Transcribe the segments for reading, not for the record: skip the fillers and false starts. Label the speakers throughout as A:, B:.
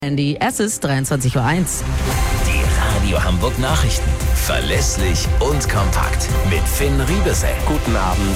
A: Handy, es ist 23:01 Uhr.
B: Die Radio Hamburg Nachrichten. Verlässlich und kompakt. Mit Finn Riebesell.
C: Guten Abend.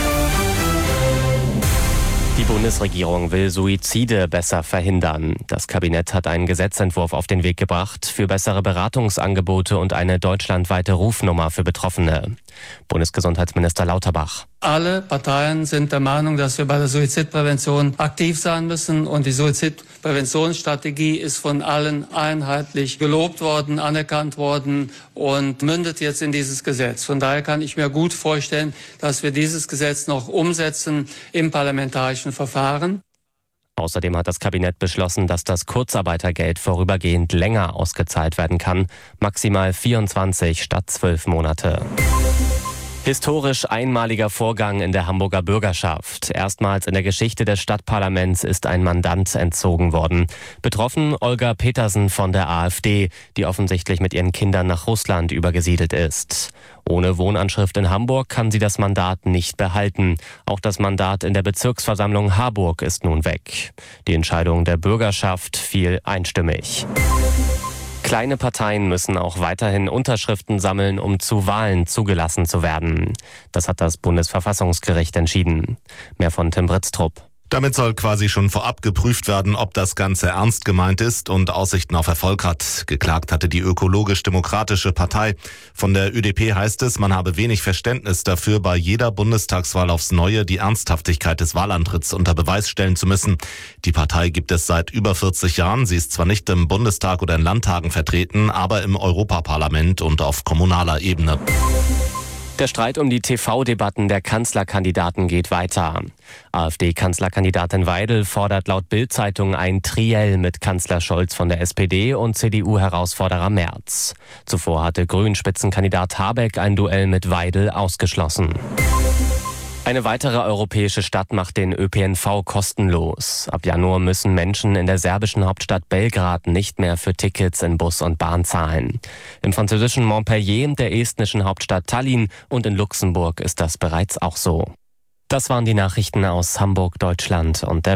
C: Die Bundesregierung will Suizide besser verhindern. Das Kabinett hat einen Gesetzentwurf auf den Weg gebracht für bessere Beratungsangebote und eine deutschlandweite Rufnummer für Betroffene. Bundesgesundheitsminister Lauterbach.
D: Alle Parteien sind der Meinung, dass wir bei der Suizidprävention aktiv sein müssen. Und die Suizidpräventionsstrategie ist von allen einheitlich gelobt worden, anerkannt worden und mündet jetzt in dieses Gesetz. Von daher kann ich mir gut vorstellen, dass wir dieses Gesetz noch umsetzen im parlamentarischen Verfahren.
C: Außerdem hat das Kabinett beschlossen, dass das Kurzarbeitergeld vorübergehend länger ausgezahlt werden kann, maximal 24 statt 12 Monate. Historisch einmaliger Vorgang in der Hamburger Bürgerschaft. Erstmals in der Geschichte des Stadtparlaments ist ein Mandant entzogen worden. Betroffen Olga Petersen von der AfD, die offensichtlich mit ihren Kindern nach Russland übergesiedelt ist. Ohne Wohnanschrift in Hamburg kann sie das Mandat nicht behalten. Auch das Mandat in der Bezirksversammlung Harburg ist nun weg. Die Entscheidung der Bürgerschaft fiel einstimmig. Kleine Parteien müssen auch weiterhin Unterschriften sammeln, um zu Wahlen zugelassen zu werden. Das hat das Bundesverfassungsgericht entschieden. Mehr von Tim Britztrup.
E: Damit soll quasi schon vorab geprüft werden, ob das Ganze ernst gemeint ist und Aussichten auf Erfolg hat. Geklagt hatte die Ökologisch-Demokratische Partei. Von der ÖDP heißt es, man habe wenig Verständnis dafür, bei jeder Bundestagswahl aufs Neue die Ernsthaftigkeit des Wahlantritts unter Beweis stellen zu müssen. Die Partei gibt es seit über 40 Jahren. Sie ist zwar nicht im Bundestag oder in Landtagen vertreten, aber im Europaparlament und auf kommunaler Ebene.
C: Der Streit um die TV-Debatten der Kanzlerkandidaten geht weiter. AfD-Kanzlerkandidatin Weidel fordert laut Bild-Zeitung ein Triell mit Kanzler Scholz von der SPD und CDU-Herausforderer Merz. Zuvor hatte Grünen-Spitzenkandidat Habeck ein Duell mit Weidel ausgeschlossen. Eine weitere europäische Stadt macht den ÖPNV kostenlos. Ab Januar müssen Menschen in der serbischen Hauptstadt Belgrad nicht mehr für Tickets in Bus und Bahn zahlen. Im französischen Montpellier, der estnischen Hauptstadt Tallinn und in Luxemburg ist das bereits auch so. Das waren die Nachrichten aus Hamburg, Deutschland und der